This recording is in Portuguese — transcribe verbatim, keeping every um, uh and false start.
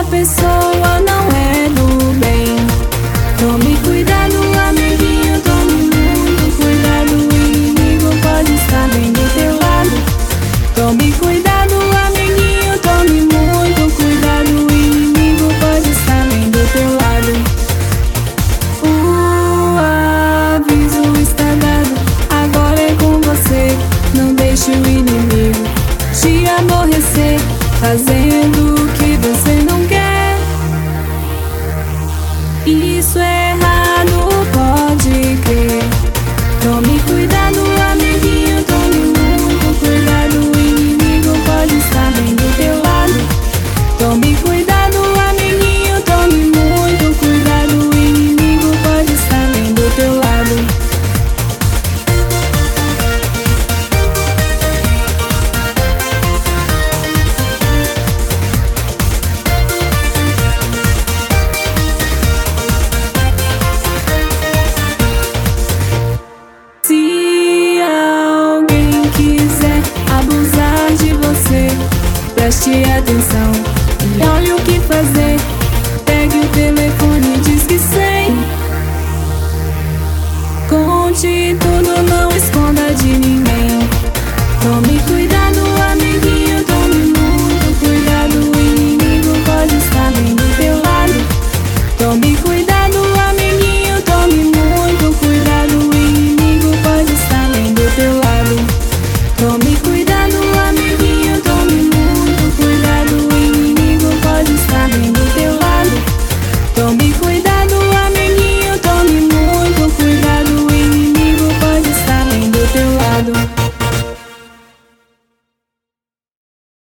pessoa não é do bem. Tome cuidado, amiguinho, tome muito cuidado. O inimigo pode estar bem do teu lado. Tome cuidado, amiguinho, tome muito cuidado. O inimigo pode estar bem do teu lado. O aviso está dado, agora é com você. Não deixe o inimigo te aborrecer, fazendo o que você não quer. Isso é errado, pode crer. Tome cuidado, amiguinho, tome muito cuidado. O inimigo pode estar bem do teu lado. Tome cuidado, amiguinho, tome muito cuidado. O inimigo pode estar bem do teu lado. Se alguém quiser abusar de você, preste atenção.